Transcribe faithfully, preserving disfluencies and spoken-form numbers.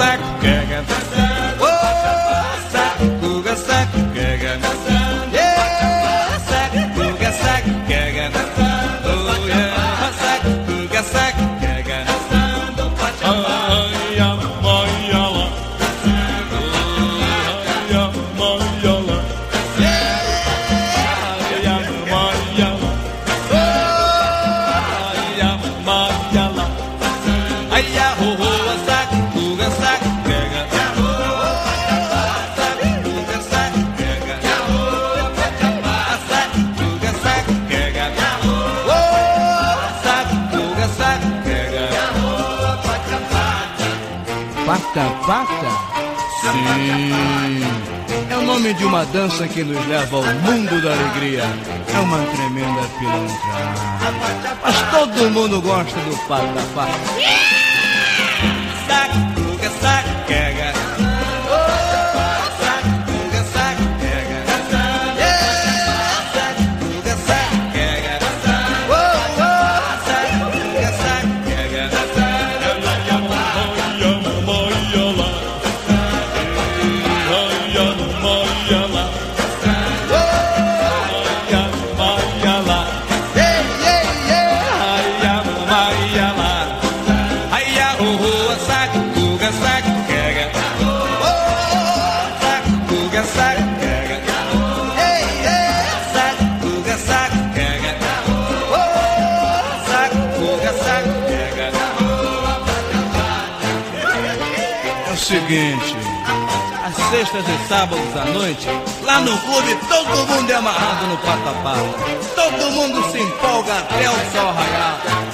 saquega, oh, sacuga, saquega, yeah, sacuga, saquega, oh, yeah, sacuga, saquega, ai, a maiola, ai, a maiola, ai, a maiola, ai, a maiola, ai, a ho, ho, sacuga, saquega, sacuga, saquega, sacuga, saquega, oh, sacuga, saquega. Pata Pata? Sim, é o nome de uma dança que nos leva ao mundo da alegria. É uma tremenda pilantragem, mas todo mundo gosta do Pata Pata. Sacuga, saquega, oh, sacuga, saquega, yeah, sacuga, saquega, oh, oh, sacuga, saquega, ai, a maiola, ai, a maiola, ai, a maiola, yeah, yeah, yeah, ai, a maiola, ai, a ho, ho, sacuga, saquega, oh, sacuga, saquega, hey, yeah, sacuga, saquega, oh, sacuga, saquega. É o seguinte, às sextas e sábados à noite, lá no clube todo mundo é amarrado no Pata Pata. Todo mundo se empolga até o sol raiar.